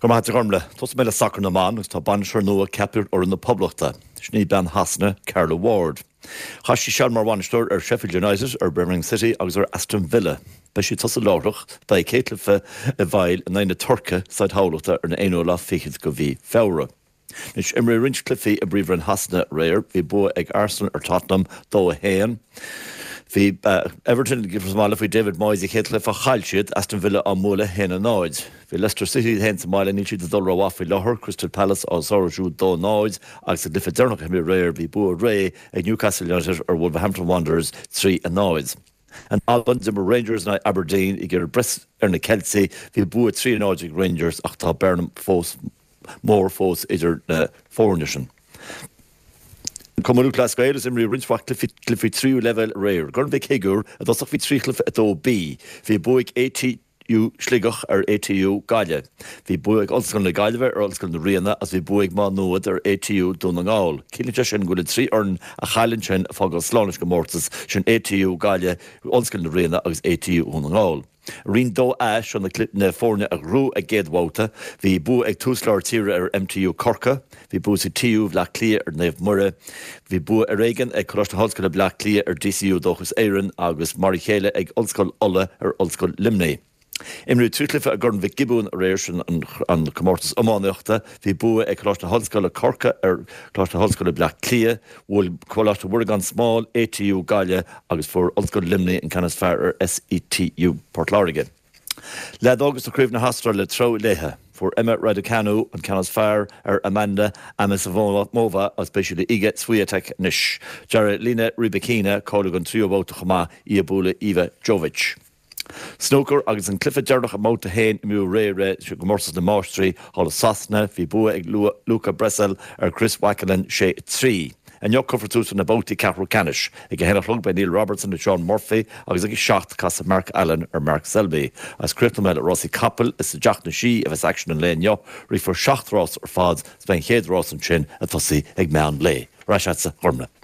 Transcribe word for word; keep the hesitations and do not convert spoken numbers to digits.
Normaid gormle, tos mele sacr na man, gus tá banisher nua capir or in the publicta. Sní ben hasna, Carla Ward. Chas si siar mar wanistor ar Sheffield United ar Birmingham City agus ar Aston Villa. Bei si tos a lárach, bei Caitlife a bhail a naine Turca said hawlachta ar na eino la fichid go vi fewra. Nis imri rinch cliffi a brifran hasna rare, vi bo ag Arsenal ar Tottenham do a hain. Bhí uh, Everton gifrasmála fí David Moyes i chéad le fa chailsiad Aston Villa an múla héna náid. Bhí Leicester City hen sa mála ní siad a dul rá fí lethir Crystal Palace á Sorosú dó náid agus a lifa dernach a mí réir bhí bua ré ag Newcastle United ar Wolverhampton Wanderers trí a náid. An Alban Zimmer Rangers na Aberdeen i gur bres ar na Kelsey bhí bua trí a náid ag Rangers ach tá Burnham fós mór fós idir na fórnisin. Cumú glasgail is imrí rinchfach cliffi tríú level réir. Gorn bheith cégur a dosach fi trí clif a dó bí. Bhí buig A T U sligach ar A T U gaile. Bhí buig olsgan na gailehar ar olsgan na riana as bhí buig má nuad ar A T U dún an gáil. Cílinte sin gúil trí orn a chailann sin a fágal slánis go mórtas sin A T U gaile olsgan na riana agus A T U hún an gáil. Rin dó ash an na clip na fórne a rú a géadhváta, hí bu ag túsláir tíre ar M T U Corca, hí bu sa T U bhleach clia ar Naomh Murra, hí bu a réigen ag choráiste hallscoil bhleach clia ar D C U dóchas éireann agus marí chéile ag ollscoil Ulla ar ollscoil Limné. Imrú tríclifa a gurn bhí gibún a réir sin an comórtas amáneachta, hí bu ag choráiste hallscoil Corca ar choráiste hallscoil bhleach clia, bhfuil choráiste bhuirgan smáil A T U gaile agus for ollscoil Limné in canas fear ar S E T U Portláirige. Lead agus a cruimh na hastra le tro léthe. For Emma Raducanu and Canas Fire ar Amanda Amisavona Mova as specially Ige Swiatek Nish. Jared Lina Ribikina Kologan Trio Bota Chama Iabula Eva Jovic. Snooker agus an clifa dearnach a móta hain imú ré ré go mórsas na Máistrí hall Sasna fi bua ag Luca Bressel ar Chris Wakelin sé trí. An jo covertús na bóti Capro Canish ag a henna flug by Neil Robertson and Sean Murphy agus ag seacht casa Mark Allen ar Mark Selby. As cryptomel Rossi Kappel is a jaach na sí of his action in lane jo ri for seacht Ross or fads Spen Chéad Ross and Chin at Fossi ag mean lay. Rashatsa Hormna.